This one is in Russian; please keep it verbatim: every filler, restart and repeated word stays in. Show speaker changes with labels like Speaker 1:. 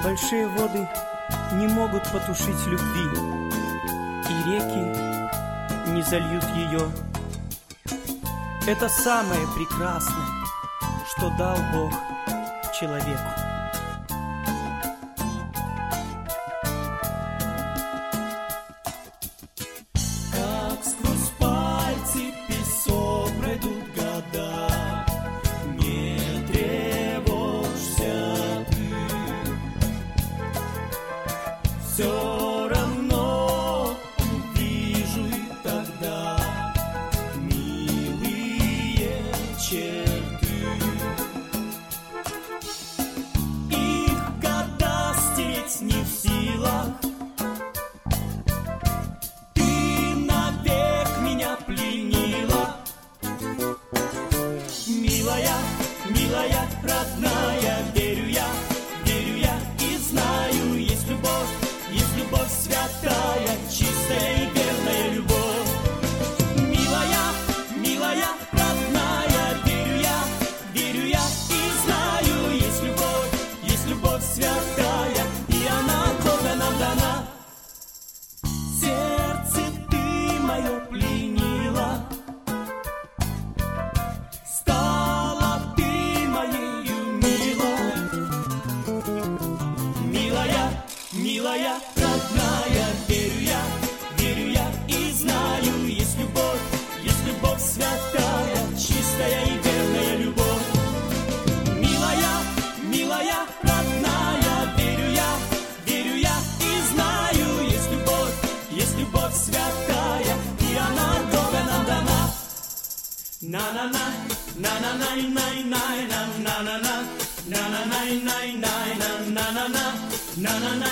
Speaker 1: Большие воды не могут потушить любви, и реки не зальют ее. Это самое прекрасное, что дал Бог человеку.
Speaker 2: Как сквозь пальцы песок пройдут года, не тревожься ты. Все равно увижу и тогда милые черты. Их года стереть не в силах. Ты навек меня пленила, милая, милая, родная. Верю я, верю я и знаю, есть любовь, есть любовь святая, чистая и верная любовь. Милая, милая, родная, верю я, верю я и знаю, есть любовь, есть любовь святая, и она Бога нам дана. Сердце ты мое пленила, стала ты моею милой. Милая, милая, родная, верю я, верю я и знаю, есть любовь, есть любовь святая, чистая и верная любовь. Милая, милая, родная, верю я, верю я и знаю, есть любовь, есть любовь святая, и она Бога нам дана. На-на-на, на-на-най-най-най, на-на-на, на-на-най-най-най, на-на-на, на-на-на.